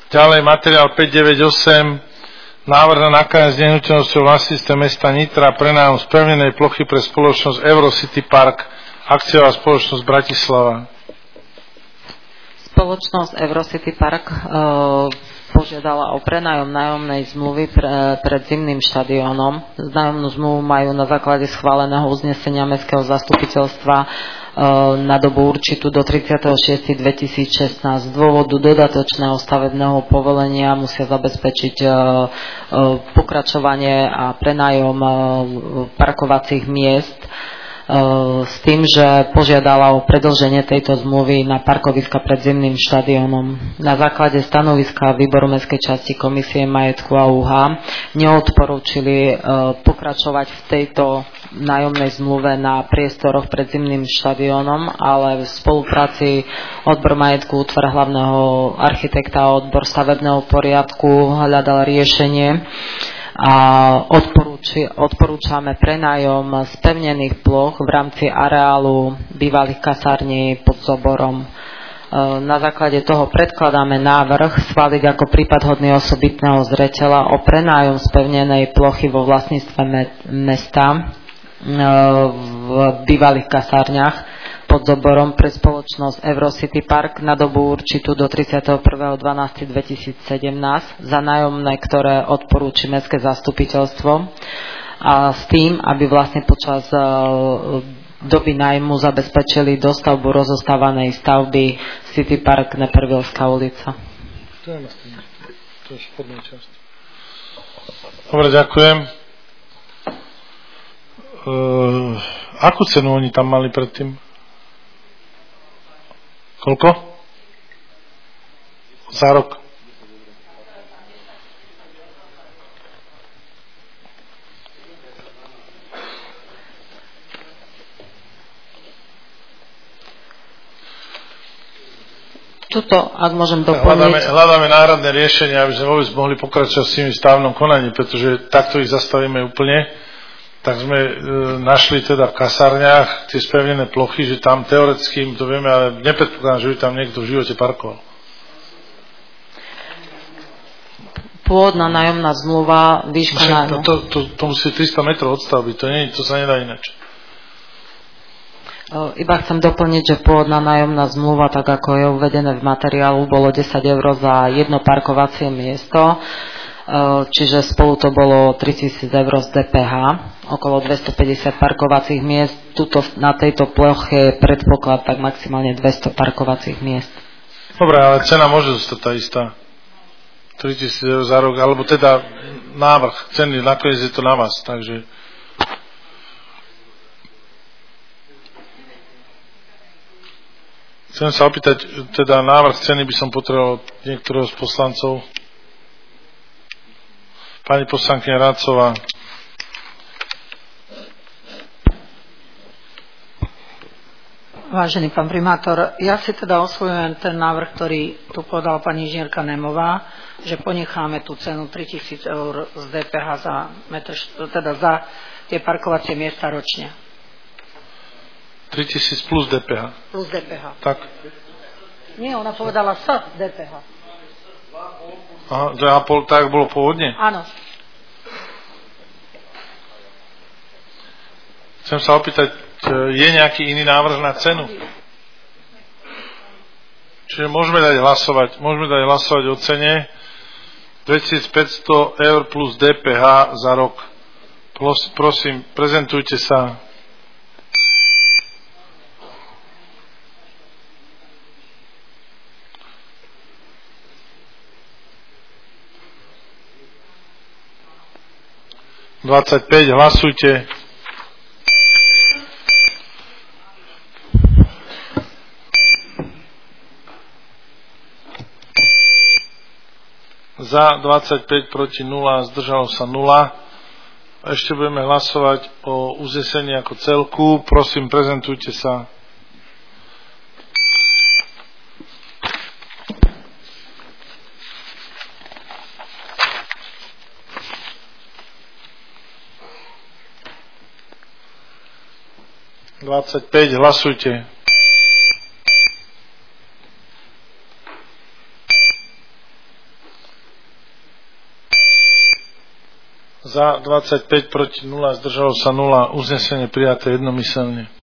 Ďalej materiál 598, návrh na nakladanie s nehnuteľnosťou vlastníctve mesta Nitra, prenájom spevnenej plochy pre spoločnosť Eurocity Park, akciová spoločnosť Bratislava. Spoločnosť Eurocity Park požiadala o prenájom nájomnej zmluvy pred zimným štadiónom. Nájomnú zmluvu majú na základe schváleného uznesenia Mestského zastupiteľstva na dobu určitú do 36.2016. Z dôvodu dodatočného stavebného povolenia musia zabezpečiť pokračovanie a prenájom parkovacích miest s tým, že požiadala o predĺženie tejto zmluvy na parkoviska pred zimným štadiónom. Na základe stanoviska výboru mestskej časti Komisie majetku a UH neodporúčili pokračovať v tejto nájomnej zmluve na priestoroch pred zimným štadiónom, ale v spolupráci odbor majetku, útvar hlavného architekta a odbor stavebného poriadku hľadal riešenie a odporúčame prenájom spevnených ploch v rámci areálu bývalých kasární pod Zoborom. Na základe toho predkladáme návrh schváliť ako prípad hodný osobitného zreteľa o prenájom spevnenej plochy vo vlastníctve mesta v bývalých kasárniach pod Zoborom pre spoločnosť Eurocity Park na dobu určitú do 31.12.2017 za nájomné, ktoré odporúči Mestské zastupiteľstvo, a s tým, aby vlastne počas doby nájmu zabezpečili dostavbu rozostávanej stavby City Park Nepervilská ulica. To je spodná časť. Dobre, ďakujem. Akú cenu oni tam mali predtým? Koľko? Za rok. Tuto, ak môžem doplniť. Hľadáme náhradné riešenie, aby sme vôbec mohli pokračovať s tými stavebnom konaní, pretože takto ich zastavíme úplne. Tak sme našli teda v kasárniach tie spevnené plochy, že tam teoreticky to vieme, ale nepredpokladám, že by tam niekto v živote parkoval. Pôvodná nájomná zmluva, výška nájmu. To musí 300 metrov od stavby, to sa nedá ináč. Iba chcem doplniť, že pôvodná nájomná zmluva, tak ako je uvedené v materiálu, bolo 10 eur za jedno parkovacie miesto. Čiže spolu to bolo 3000 eur z DPH, okolo 250 parkovacích miest. Tuto na tejto ploche je predpoklad tak maximálne 200 parkovacích miest. Dobre, ale cena môže zostať tá istá. 3000 eur za rok, alebo teda návrh ceny, nakoniec je to na vás, takže... Chcem sa opýtať, teda návrh ceny by som potreboval niektorého z poslancov. Pani poslankyňa Rácová. Vážený pán primátor, ja si teda osvojujem ten návrh, ktorý tu podala pani inžinierka Nemová, že ponecháme tú cenu 3000 eur z DPH za metr, teda za tie parkovacie miesta ročne. 3000 plus DPH. Plus DPH. Tak. Nie, ona povedala s DPH. Aha, 2,5, tak bolo pôvodne? Áno. Chcem sa opýtať, je nejaký iný návrh na cenu? Čiže môžeme dať hlasovať o cene 2500 eur plus DPH za rok. Prosím, prezentujte sa. Hlasujte. Za 25, proti 0, zdržalo sa 0. Ešte budeme hlasovať o uznesení ako celku. Prosím, prezentujte sa. Hlasujte. Za 25, 25 proti 0, Za 25 proti 0, zdržalo sa 0, uznesenie prijaté jednomyselne.